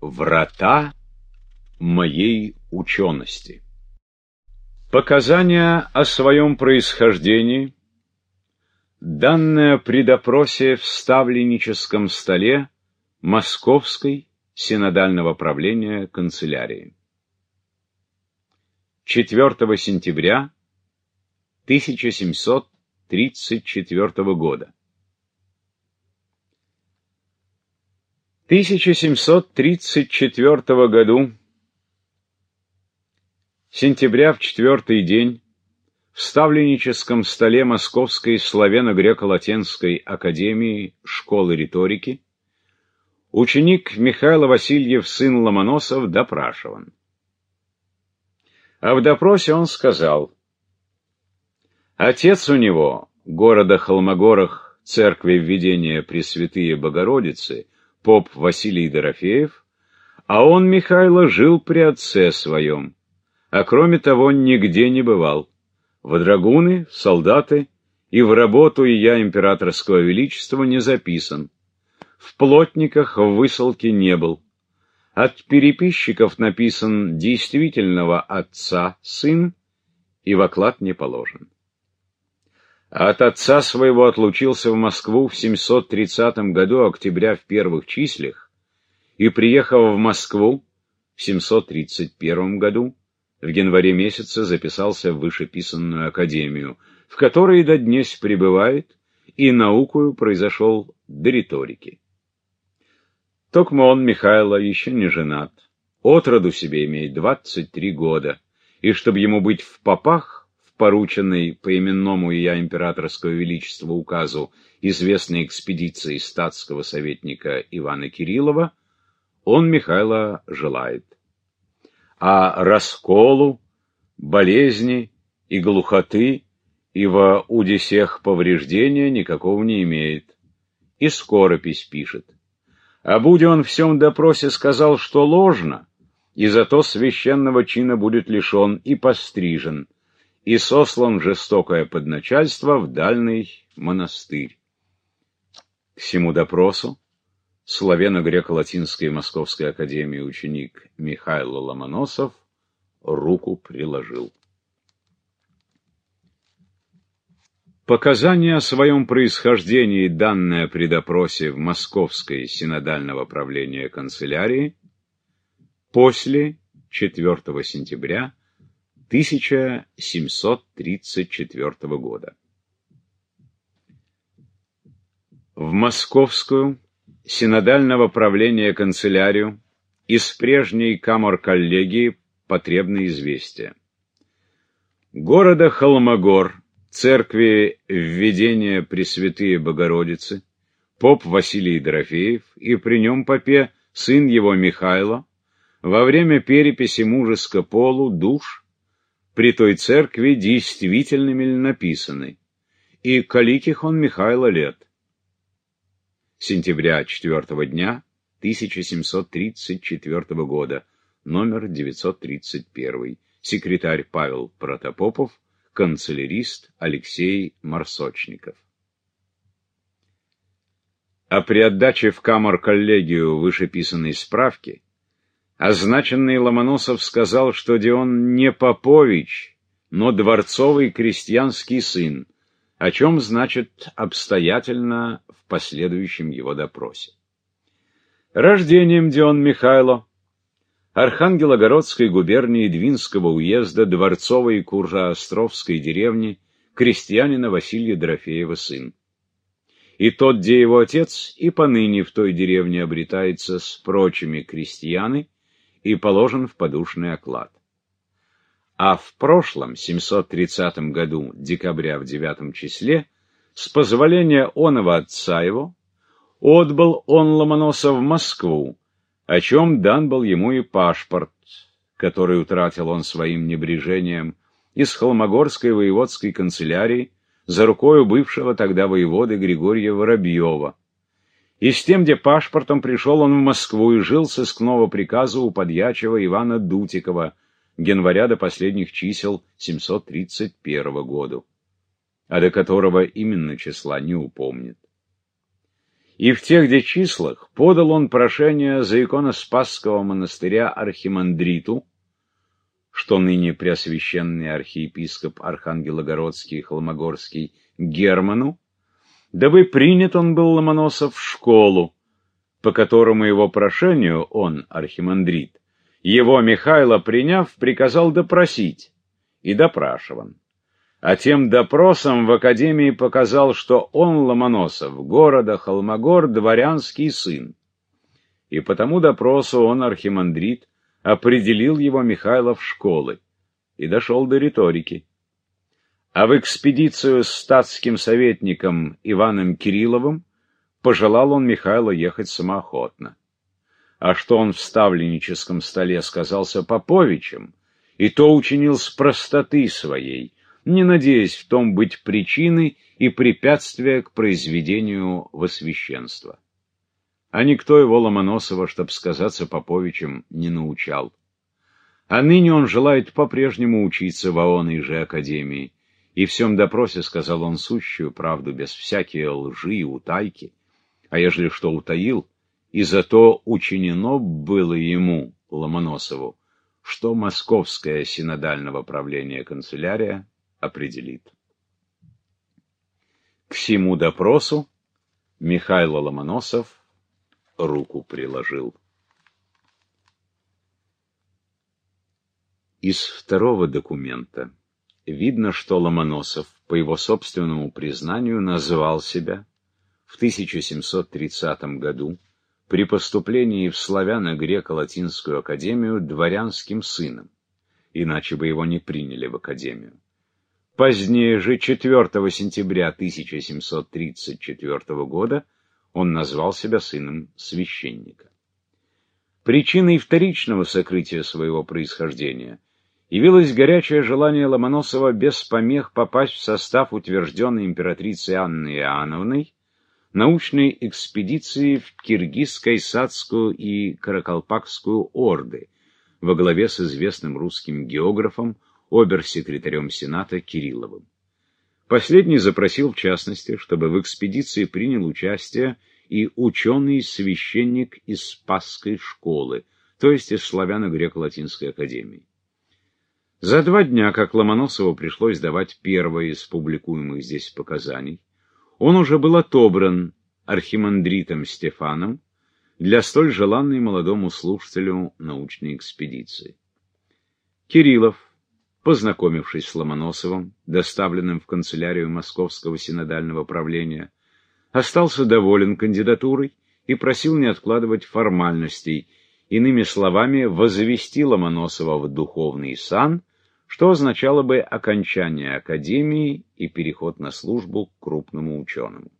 Врата моей учености. Показания о своем происхождении, данное при допросе в ставленническом столе Московской синодального правления канцелярии. 4 сентября 1734 года. 1734 году, сентября в 4-й день, в ставленническом столе Московской славяно-греко-латинской академии школы риторики ученик Михаил Васильев, сын Ломоносов, допрашиван. А в допросе он сказал: отец у него, города Холмогорах, церкви Введения Пресвятые Богородицы, поп Василий Дорофеев, а он, Михайло, жил при отце своем, а кроме того нигде не бывал, в драгуны, в солдаты и в работу я императорского величества не записан, в плотниках в высылке не был, от переписчиков написан действительного отца сын и в оклад не положен. От отца своего отлучился в Москву в 730 году октября в первых числах и, приехав в Москву в 731 году, в январе месяце записался в вышеписанную академию, в которой до днесь пребывает и наукою произошел до риторики. Токмо он, Михайло, еще не женат, отроду себе имеет 23 года, и чтоб ему быть в попах, порученной по именному я императорского величества указу известной экспедиции статского советника Ивана Кириллова, он, Михайло, желает. А расколу, болезни и глухоты и во удесех повреждения никакого не имеет, и скоропись пишет. А будь он в всем допросе сказал, что ложно, и зато священного чина будет лишен и пострижен, и сослан в жестокое подначальство в дальний монастырь. К сему допросу славяно-греко-латинской Московской академии ученик Михаил Ломоносов руку приложил. Показания о своем происхождении, данное при допросе в Московской синодального правления канцелярии после 4 сентября 1734 года. В Московскую синодального правления канцелярию из прежней камор-коллегии потребны известия. Города Холмогор, церкви Введения Пресвятые Богородицы, поп Василий Дорофеев и при нем попе сын его Михайло во время переписи мужеско полу душ при той церкви действительными ли написаны, и коликих он Михайло лет. Сентября 4 дня 1734 года, номер 931, секретарь Павел Протопопов, канцелярист Алексей Марсочников. А при отдаче в камор-коллегию вышеписанной справки означенный Ломоносов сказал, что он не попович, но дворцовый крестьянский сын, о чем, значит, обстоятельно в последующем его допросе. Рождением Дион Михайло, Архангелогородской губернии Двинского уезда, Дворцовой Куржа-Островской деревни, крестьянина Василия Дорофеева сын. И тот, где его отец, и поныне в той деревне обретается с прочими крестьяны, и положен в подушный оклад. А в прошлом, 730 году, декабря в 9 числе, с позволения оного отца его, отбыл он Ломоносов в Москву, о чем дан был ему и пашпорт, который утратил он своим небрежением, из Холмогорской воеводской канцелярии за рукою бывшего тогда воеводы Григория Воробьева. И с тем, где пашпортом пришел он в Москву и жил с сыскного приказа у подьячего Ивана Дутикова, января до последних чисел 731 года, а до которого именно числа не упомнит. И в тех де числах подал он прошение за иконоспасского монастыря архимандриту, что ныне преосвященный архиепископ Архангелогородский и Холмогорский Герману, дабы принят он был Ломоносов в школу, по которому его прошению он, архимандрит, его Михайло приняв, приказал допросить, и допрашиван. А тем допросом в академии показал, что он, Ломоносов, города Холмогор, дворянский сын. И по тому допросу он, архимандрит, определил его Михайло в школы и дошел до риторики. А в экспедицию с статским советником Иваном Кирилловым пожелал он Михайло ехать самоохотно. А что он в ставленническом столе сказался Поповичем, и то учинил с простоты своей, не надеясь в том быть причиной и препятствия к произведению во священство. А никто его, Ломоносова, чтоб сказаться Поповичем, не научал. А ныне он желает по-прежнему учиться в оной же академии, и в сём допросе сказал он сущую правду, без всякие лжи и утайки, а ежели что утаил, и зато учинено было ему, Ломоносову, что московское синодального правления канцелярия определит. К сему допросу Михайло Ломоносов руку приложил. Из второго документа видно, что Ломоносов, по его собственному признанию, назвал себя в 1730 году при поступлении в славяно-греко-латинскую академию дворянским сыном, иначе бы его не приняли в академию. Позднее же, 4 сентября 1734 года, он назвал себя сыном священника. Причиной вторичного сокрытия своего происхождения явилось горячее желание Ломоносова без помех попасть в состав утвержденной императрицей Анной Иоанновной научной экспедиции в Киргиз-Кайсатскую и Каракалпакскую орды во главе с известным русским географом, обер-секретарем Сената Кирилловым. Последний запросил, в частности, чтобы в экспедиции принял участие и ученый-священник из Спасской школы, то есть из славяно-греко-латинской академии. За 2 дня, как Ломоносову пришлось давать первое из публикуемых здесь показаний, он уже был отобран архимандритом Стефаном для столь желанной молодому слушателю научной экспедиции. Кириллов, познакомившись с Ломоносовым, доставленным в канцелярию Московского синодального правления, остался доволен кандидатурой и просил не откладывать формальностей, иными словами, возвести Ломоносова в духовный сан, что означало бы окончание академии и переход на службу к крупному ученому.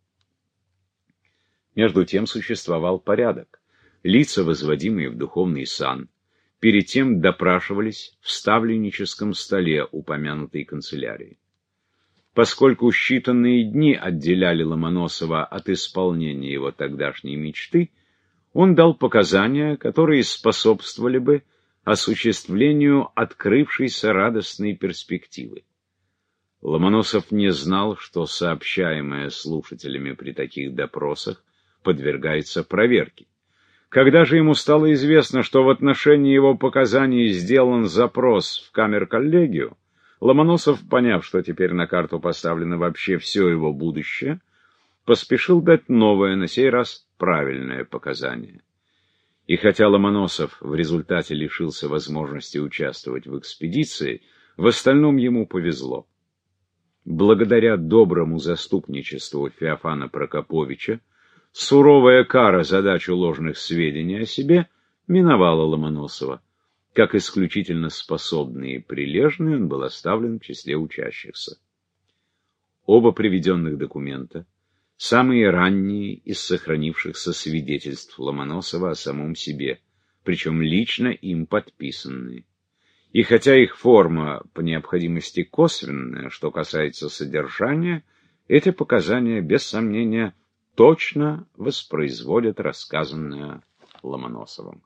Между тем существовал порядок. Лица, возводимые в духовный сан, перед тем допрашивались в ставленническом столе упомянутой канцелярии. Поскольку считанные дни отделяли Ломоносова от исполнения его тогдашней мечты, он дал показания, которые способствовали бы осуществлению открывшейся радостной перспективы. Ломоносов не знал, что сообщаемое слушателями при таких допросах подвергается проверке. Когда же ему стало известно, что в отношении его показаний сделан запрос в камер-коллегию, Ломоносов, поняв, что теперь на карту поставлено вообще все его будущее, поспешил дать новое, на сей раз правильное показание. И хотя Ломоносов в результате лишился возможности участвовать в экспедиции, в остальном ему повезло. Благодаря доброму заступничеству Феофана Прокоповича, суровая кара за дачу ложных сведений о себе миновала Ломоносова. Как исключительно способный и прилежный, он был оставлен в числе учащихся. Оба приведенных документа — самые ранние из сохранившихся свидетельств Ломоносова о самом себе, причем лично им подписанные. И хотя их форма по необходимости косвенная, что касается содержания, эти показания, без сомнения, точно воспроизводят рассказанное Ломоносовым.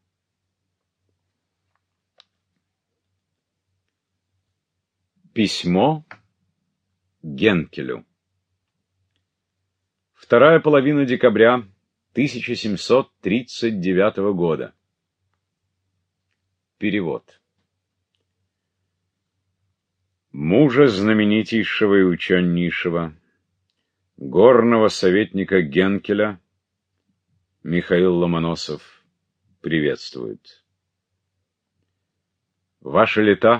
Письмо Генкелю. Вторая половина декабря 1739 года. Перевод. Мужа знаменитейшего и ученейшего, горного советника Генкеля, Михаил Ломоносов приветствует. Ваши лета,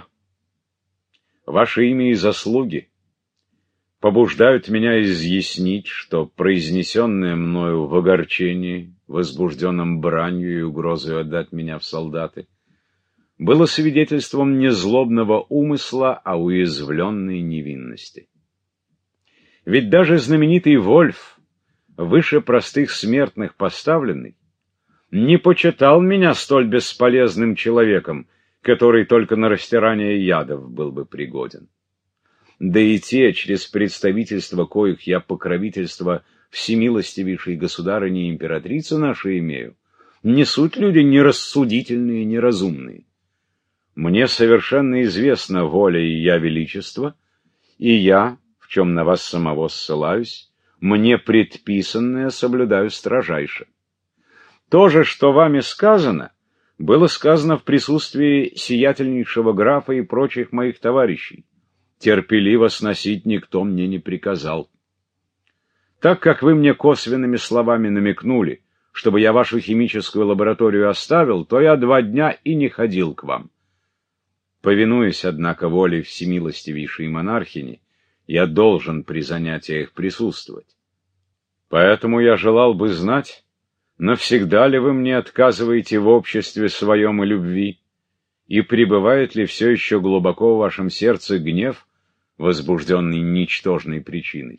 ваше имя и заслуги побуждают меня изъяснить, что произнесенное мною в огорчении, возбужденном бранью и угрозой отдать меня в солдаты, было свидетельством не злобного умысла, а уязвленной невинности. Ведь даже знаменитый Вольф, выше простых смертных поставленный, не почитал меня столь бесполезным человеком, который только на растирание ядов был бы пригоден. Да и те, через представительство коих я покровительство всемилостивейшей государыни и императрицы нашей имею, не суть люди нерассудительные, неразумные. Мне совершенно известна воля и я величества, и я, в чем на вас самого ссылаюсь, мне предписанное соблюдаю строжайше. То же, что вами сказано, было сказано в присутствии сиятельнейшего графа и прочих моих товарищей. Терпеливо сносить никто мне не приказал. Так как вы мне косвенными словами намекнули, чтобы я вашу химическую лабораторию оставил, то я 2 дня и не ходил к вам. Повинуясь, однако, воле всемилостивейшей монархини, я должен при занятиях присутствовать. Поэтому я желал бы знать, навсегда ли вы мне отказываете в обществе своем и любви, и пребывает ли все еще глубоко в вашем сердце гнев, возбужденный ничтожной причиной.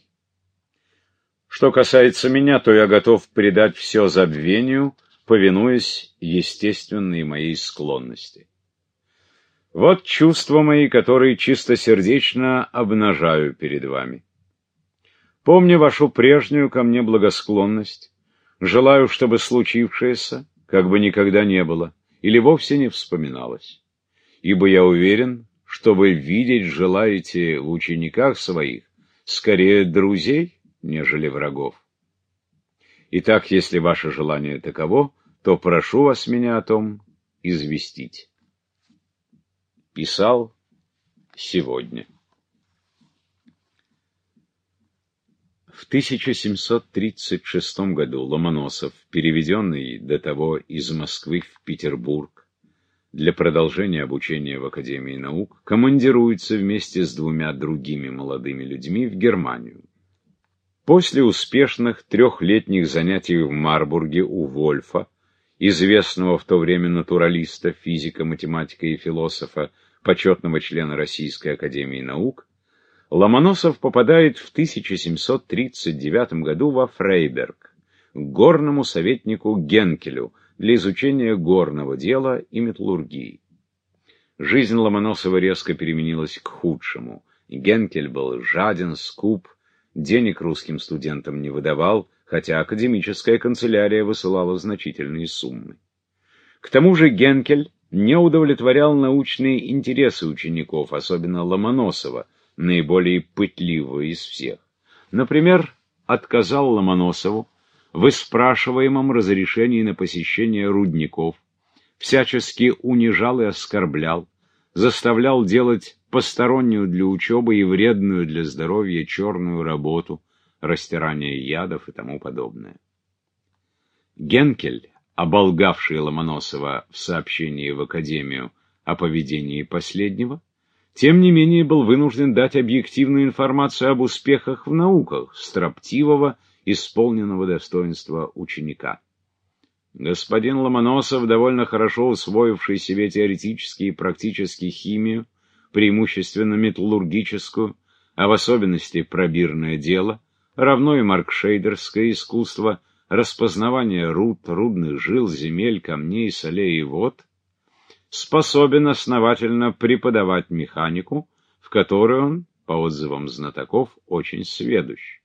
Что касается меня, то я готов предать все забвению, повинуясь естественной моей склонности. Вот чувства мои, которые чистосердечно обнажаю перед вами. Помня вашу прежнюю ко мне благосклонность, желаю, чтобы случившееся как бы никогда не было или вовсе не вспоминалось, ибо я уверен, что вы видеть желаете в учениках своих скорее друзей, нежели врагов. Итак, если ваше желание таково, то прошу вас меня о том известить. Писал сегодня. В 1736 году Ломоносов, переведенный до того из Москвы в Петербург для продолжения обучения в Академии наук, командируется вместе с 2 другими молодыми людьми в Германию. После успешных 3-летних занятий в Марбурге у Вольфа, известного в то время натуралиста, физика, математика и философа, почетного члена Российской Академии Наук, Ломоносов попадает в 1739 году во Фрейберг, к горному советнику Генкелю для изучения горного дела и металлургии. Жизнь Ломоносова резко переменилась к худшему. Генкель был жаден, скуп, денег русским студентам не выдавал, хотя академическая канцелярия высылала значительные суммы. К тому же Генкель не удовлетворял научные интересы учеников, особенно Ломоносова, наиболее пытливого из всех. Например, отказал Ломоносову в испрашиваемом разрешении на посещение рудников, всячески унижал и оскорблял, заставлял делать постороннюю для учебы и вредную для здоровья черную работу, растирание ядов и тому подобное. Генкель, оболгавший Ломоносова в сообщении в Академию о поведении последнего, тем не менее был вынужден дать объективную информацию об успехах в науках строптивого, исполненного достоинства ученика. Господин Ломоносов, довольно хорошо усвоивший себе теоретически и практически химию, преимущественно металлургическую, а в особенности пробирное дело, равно и маркшейдерское искусство, распознавание руд, рудных жил, земель, камней, солей и вод, способен основательно преподавать механику, в которой он, по отзывам знатоков, очень сведущ.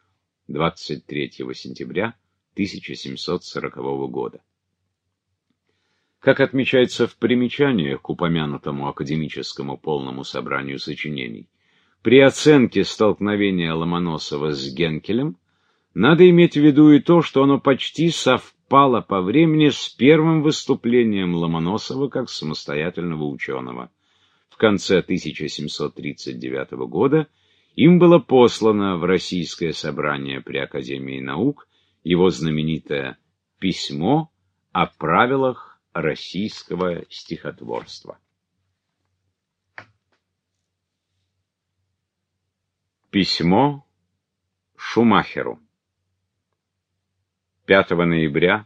23 сентября 1740 года. Как отмечается в примечаниях к упомянутому академическому полному собранию сочинений, при оценке столкновения Ломоносова с Генкелем Надо иметь в виду и то, что оно почти совпало по времени с первым выступлением Ломоносова как самостоятельного ученого. В конце 1739 года им было послано в Российское собрание при Академии наук его знаменитое «Письмо о правилах российского стихотворства». Письмо Шумахеру. 5 ноября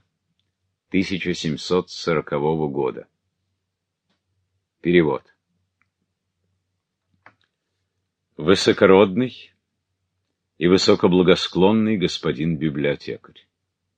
1740 года. Перевод. Высокородный и высокоблагосклонный господин библиотекарь.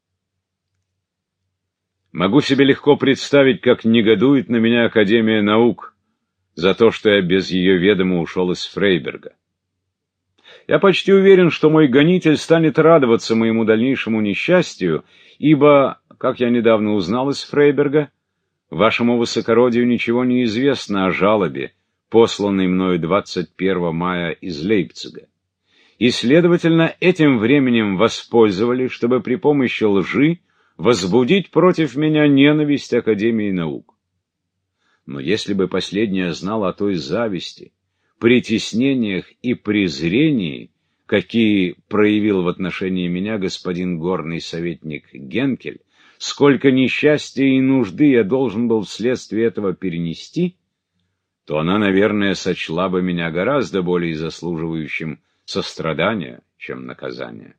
Могу себе легко представить, как негодует на меня Академия наук за то, что я без ее ведома ушел из Фрейберга. Я почти уверен, что мой гонитель станет радоваться моему дальнейшему несчастью, ибо, как я недавно узнал из Фрейберга, вашему высокородию ничего не известно о жалобе, посланной мною 21 мая из Лейпцига. И, следовательно, этим временем воспользовались, чтобы при помощи лжи возбудить против меня ненависть Академии наук. Но если бы последняя знала о той зависти, притеснениях и презрении, какие проявил в отношении меня господин горный советник Генкель, сколько несчастья и нужды я должен был вследствие этого перенести, то она, наверное, сочла бы меня гораздо более заслуживающим сострадания, чем наказания.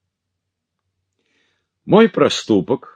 Мой проступок,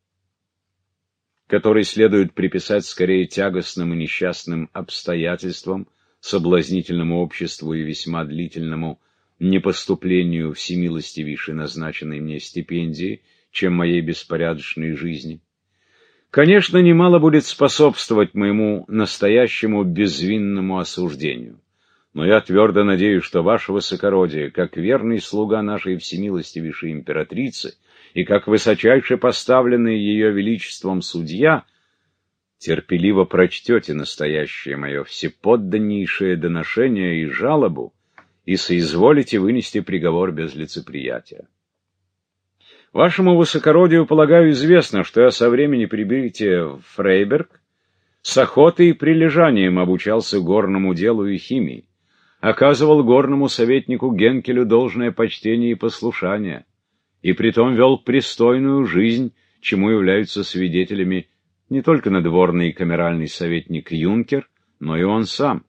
который следует приписать скорее тягостным и несчастным обстоятельствам, соблазнительному обществу и весьма длительному непоступлению всемилостивейшей назначенной мне стипендии, чем моей беспорядочной жизни, конечно, немало будет способствовать моему настоящему безвинному осуждению. Но я твердо надеюсь, что ваше высокородие, как верный слуга нашей всемилостивейшей императрицы и как высочайше поставленный ее величеством судья, терпеливо прочтете настоящее мое всеподданнейшее доношение и жалобу и соизволите вынести приговор без лицеприятия. Вашему высокородию, полагаю, известно, что я со времени прибытия в Фрейберг с охотой и прилежанием обучался горному делу и химии, оказывал горному советнику Генкелю должное почтение и послушание, и притом вел пристойную жизнь, чему являются свидетелями не только надворный и камеральный советник Юнкер, но и он сам.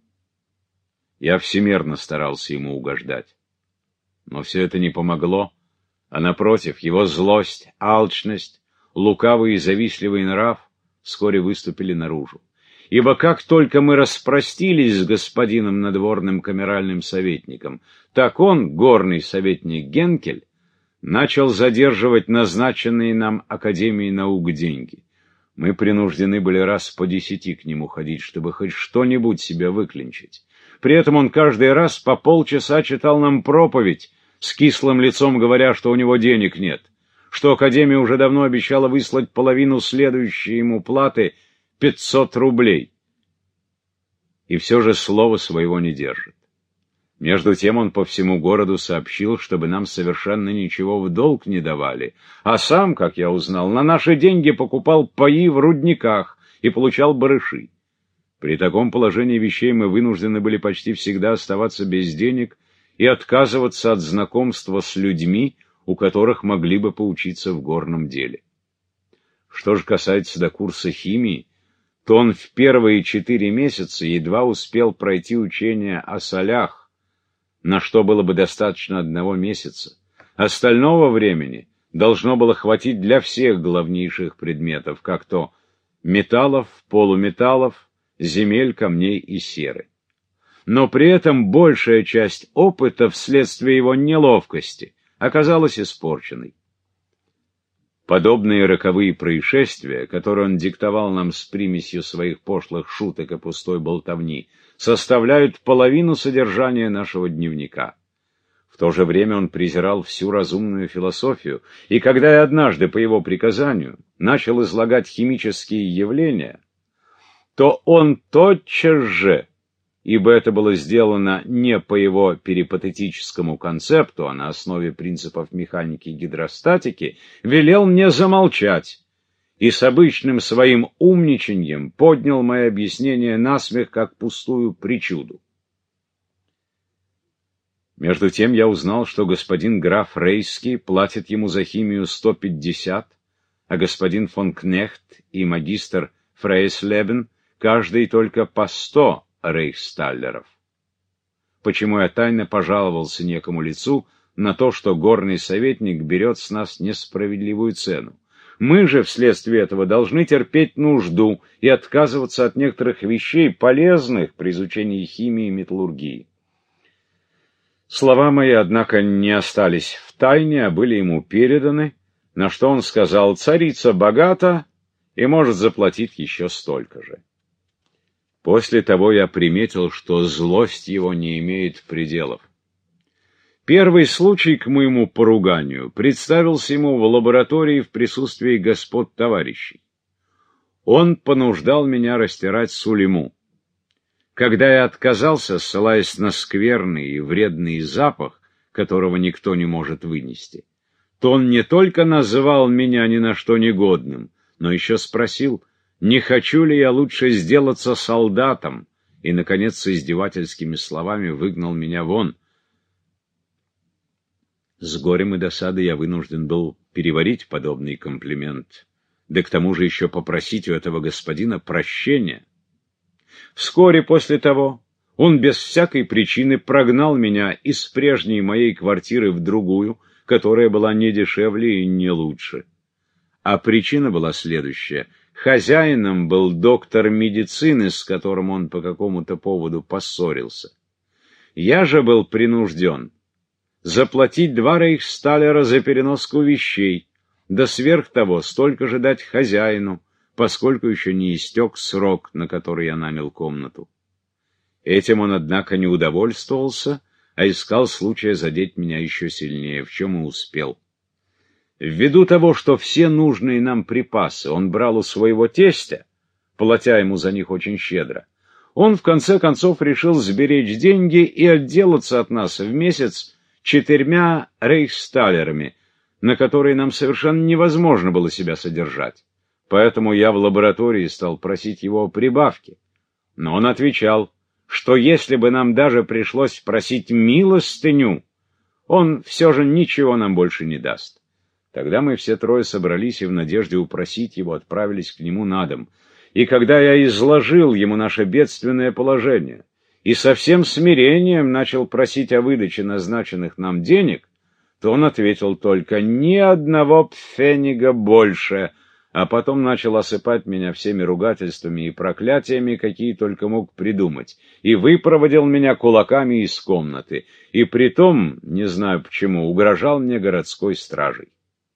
Я всемерно старался ему угождать. Но все это не помогло, а напротив, его злость, алчность, лукавый и завистливый нрав вскоре выступили наружу. Ибо как только мы распростились с господином надворным камеральным советником, так он, горный советник Генкель, начал задерживать назначенные нам Академией наук деньги. Мы принуждены были раз по 10 к нему ходить, чтобы хоть что-нибудь себе выклинчить. При этом он каждый раз по полчаса читал нам проповедь, с кислым лицом говоря, что у него денег нет, что Академия уже давно обещала выслать половину следующей ему платы 500 рублей. И все же слова своего не держит. Между тем он по всему городу сообщил, чтобы нам совершенно ничего в долг не давали, а сам, как я узнал, на наши деньги покупал паи в рудниках и получал барыши. При таком положении вещей мы вынуждены были почти всегда оставаться без денег и отказываться от знакомства с людьми, у которых могли бы поучиться в горном деле. Что же касается до курса химии, то он в первые 4 месяца едва успел пройти учение о солях, на что было бы достаточно 1 месяца. Остального времени должно было хватить для всех главнейших предметов, как то металлов, полуметаллов, земель, камней и серы. Но при этом большая часть опыта вследствие его неловкости оказалась испорченной. Подобные роковые происшествия, которые он диктовал нам с примесью своих пошлых шуток и пустой болтовни, составляют половину содержания нашего дневника. В то же время он презирал всю разумную философию, и когда я однажды по его приказанию начал излагать химические явления, то он тотчас же ибо это было сделано не по его перипатетическому концепту, а на основе принципов механики и гидростатики, велел мне замолчать и с обычным своим умничаньем поднял мои объяснения насмех, как пустую причуду. Между тем я узнал, что господин граф Рейский платит ему за химию 150, а господин фон Кнехт и магистр Фрейслебен каждый только по 100 рейхсталлеров. Почему я тайно пожаловался некому лицу на то, что горный советник берет с нас несправедливую цену. Мы же вследствие этого должны терпеть нужду и отказываться от некоторых вещей, полезных при изучении химии и металлургии. Слова мои, однако, не остались в тайне, а были ему переданы, на что он сказал: «Царица богата и может заплатить еще столько же». После того я приметил, что злость его не имеет пределов. Первый случай к моему поруганию представился ему в лаборатории в присутствии господ товарищей. Он понуждал меня растирать сулейму. Когда я отказался, ссылаясь на скверный и вредный запах, которого никто не может вынести, то он не только называл меня ни на что негодным, но еще спросил, не хочу ли я лучше сделаться солдатом, и, наконец, с издевательскими словами выгнал меня вон. С горем и досадой я вынужден был переварить подобный комплимент, да к тому же еще попросить у этого господина прощения. Вскоре после того он без всякой причины прогнал меня из прежней моей квартиры в другую, которая была не дешевле и не лучше. А причина была следующая. Хозяином был доктор медицины, с которым он по какому-то поводу поссорился. Я же был принужден заплатить 2 рейхсталлера за переноску вещей, да сверх того столько же дать хозяину, поскольку еще не истек срок, на который я нанял комнату. Этим он, однако, не удовольствовался, а искал случая задеть меня еще сильнее, в чем и успел. Ввиду того, что все нужные нам припасы он брал у своего тестя, платя ему за них очень щедро, он в конце концов решил сберечь деньги и отделаться от нас в месяц 4 рейхсталлерами, на которые нам совершенно невозможно было себя содержать. Поэтому я в лаборатории стал просить его о прибавке. Но он отвечал, что если бы нам даже пришлось просить милостыню, он все же ничего нам больше не даст. Тогда мы все трое собрались и в надежде упросить его отправились к нему на дом. И когда я изложил ему наше бедственное положение и со всем смирением начал просить о выдаче назначенных нам денег, то он ответил только «ни одного пфенига больше», а потом начал осыпать меня всеми ругательствами и проклятиями, какие только мог придумать, и выпроводил меня кулаками из комнаты, и притом, не знаю почему, угрожал мне городской стражей.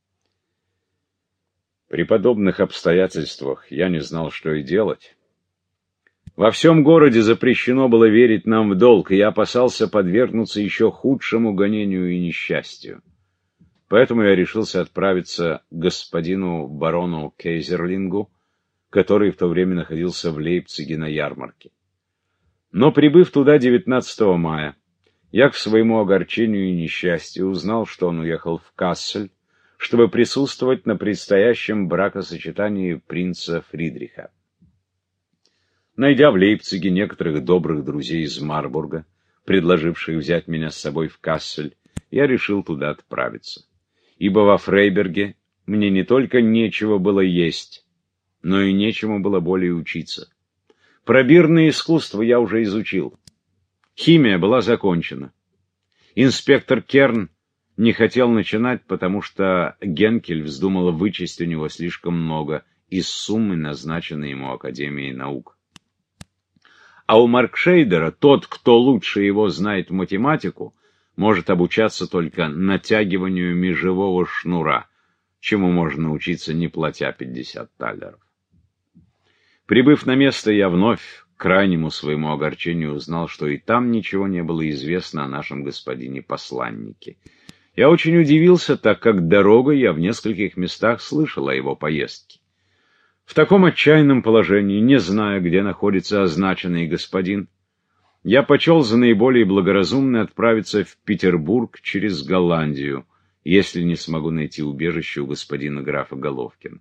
При подобных обстоятельствах я не знал, что и делать. Во всем городе запрещено было верить нам в долг, и я опасался подвергнуться еще худшему гонению и несчастью. Поэтому я решился отправиться к господину барону Кейзерлингу, который в то время находился в Лейпциге на ярмарке. Но, прибыв туда 19 мая, я к своему огорчению и несчастью узнал, что он уехал в Кассель, чтобы присутствовать на предстоящем бракосочетании принца Фридриха. Найдя в Лейпциге некоторых добрых друзей из Марбурга, предложивших взять меня с собой в Кассель, я решил туда отправиться. Ибо во Фрейберге мне не только нечего было есть, но и нечему было более учиться. Пробирное искусство я уже изучил. Химия была закончена. Инспектор Керн не хотел начинать, потому что Генкель вздумал вычесть у него слишком много из суммы, назначенной ему Академией наук. А у Маркшейдера тот, кто лучше его знает математику, может обучаться только натягиванию межевого шнура, чему можно научиться, не платя 50 таллеров. Прибыв на место, я вновь, к крайнему своему огорчению, узнал, что и там ничего не было известно о нашем господине-посланнике. Я очень удивился, так как дорогой я в нескольких местах слышал о его поездке. В таком отчаянном положении, не зная, где находится означенный господин, я почел за наиболее благоразумное отправиться в Петербург через Голландию, если не смогу найти убежище у господина графа Головкина.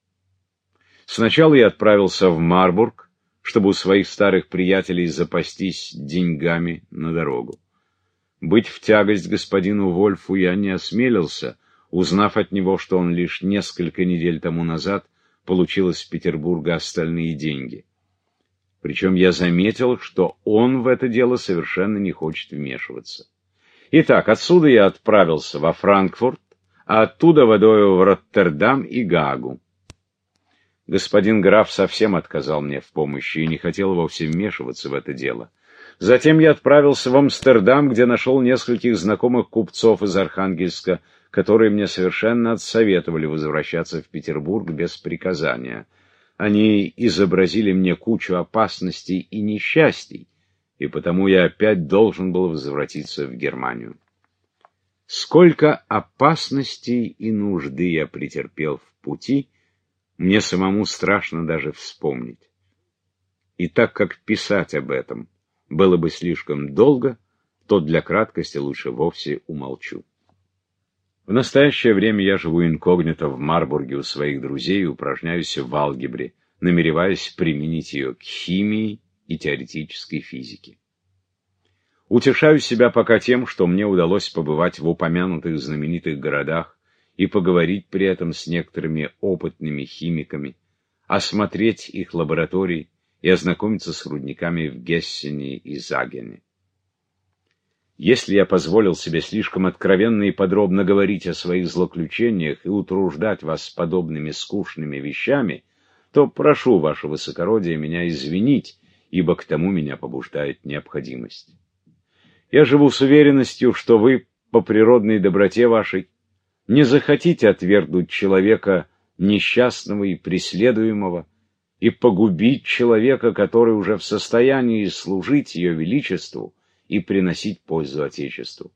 Сначала я отправился в Марбург, чтобы у своих старых приятелей запастись деньгами на дорогу. Быть в тягость господину Вольфу я не осмелился, узнав от него, что он лишь несколько недель тому назад получил из Петербурга остальные деньги. Причем я заметил, что он в это дело совершенно не хочет вмешиваться. Итак, отсюда я отправился во Франкфурт, а оттуда водою в Роттердам и Гаагу. Господин граф совсем отказал мне в помощи и не хотел вовсе вмешиваться в это дело. Затем я отправился в Амстердам, где нашел нескольких знакомых купцов из Архангельска, которые мне совершенно отсоветовали возвращаться в Петербург без приказания. Они изобразили мне кучу опасностей и несчастий, и потому я опять должен был возвратиться в Германию. Сколько опасностей и нужды я претерпел в пути, мне самому страшно даже вспомнить. И так как писать об этом было бы слишком долго, то для краткости лучше вовсе умолчу. В настоящее время я живу инкогнито в Марбурге у своих друзей и упражняюсь в алгебре, намереваясь применить ее к химии и теоретической физике. Утешаю себя пока тем, что мне удалось побывать в упомянутых знаменитых городах и поговорить при этом с некоторыми опытными химиками, осмотреть их лаборатории и ознакомиться с рудниками в Гессене и Загене. Если я позволил себе слишком откровенно и подробно говорить о своих злоключениях и утруждать вас подобными скучными вещами, то прошу ваше высокородие меня извинить, ибо к тому меня побуждает необходимость. Я живу с уверенностью, что вы, по природной доброте вашей, не захотите отвергнуть человека несчастного и преследуемого и погубить человека, который уже в состоянии служить ее величеству и приносить пользу Отечеству.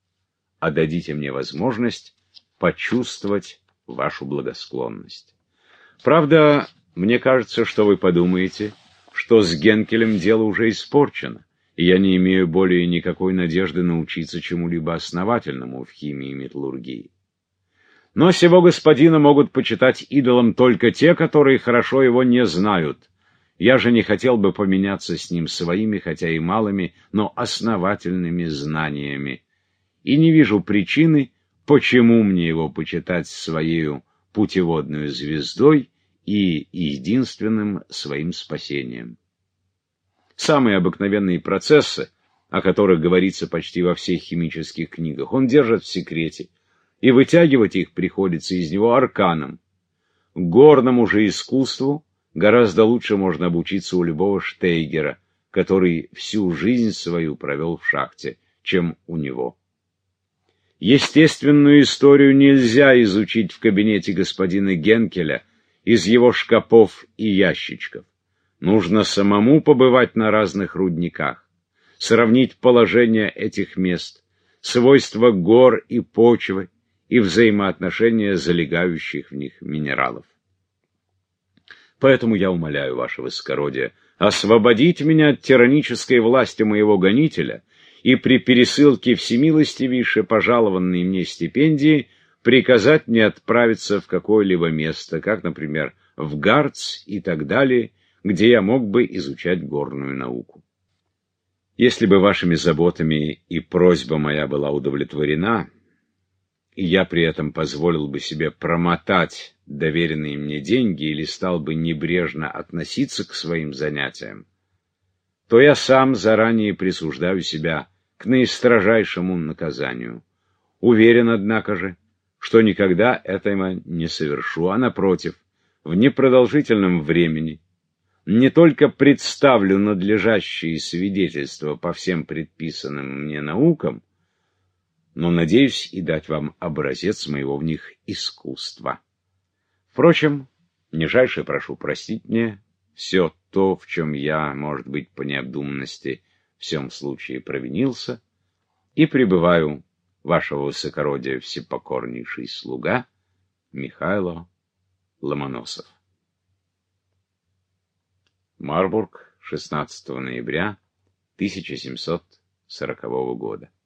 А дадите мне возможность почувствовать вашу благосклонность. Правда, мне кажется, что вы подумаете, что с Генкелем дело уже испорчено, и я не имею более никакой надежды научиться чему-либо основательному в химии и металлургии. Но сего господина могут почитать идолом только те, которые хорошо его не знают. Я же не хотел бы поменяться с ним своими, хотя и малыми, но основательными знаниями. И не вижу причины, почему мне его почитать своею путеводную звездой и единственным своим спасением. Самые обыкновенные процессы, о которых говорится почти во всех химических книгах, он держит в секрете, и вытягивать их приходится из него арканом. Горному же искусству гораздо лучше можно обучиться у любого Штейгера, который всю жизнь свою провел в шахте, чем у него. Естественную историю нельзя изучить в кабинете господина Генкеля из его шкапов и ящичков. Нужно самому побывать на разных рудниках, сравнить положение этих мест, свойства гор и почвы и взаимоотношения залегающих в них минералов. Поэтому я умоляю ваше высокородие освободить меня от тиранической власти моего гонителя и при пересылке всемилостивейше пожалованной мне стипендии приказать мне отправиться в какое-либо место, как, например, в Гарц и так далее, где я мог бы изучать горную науку. Если бы вашими заботами и просьба моя была удовлетворена, и я при этом позволил бы себе промотать доверенные мне деньги или стал бы небрежно относиться к своим занятиям, то я сам заранее присуждаю себя к наистрожайшему наказанию. Уверен, однако же, что никогда этого не совершу, а напротив, в непродолжительном времени не только представлю надлежащие свидетельства по всем предписанным мне наукам, но надеюсь и дать вам образец моего в них искусства. Впрочем, нижайше прошу простить мне все то, в чем я, может быть, по необдуманности в всем случае провинился, и пребываю вашего высокородия всепокорнейший слуга Михайло Ломоносов. Марбург, 16 ноября 1740 года.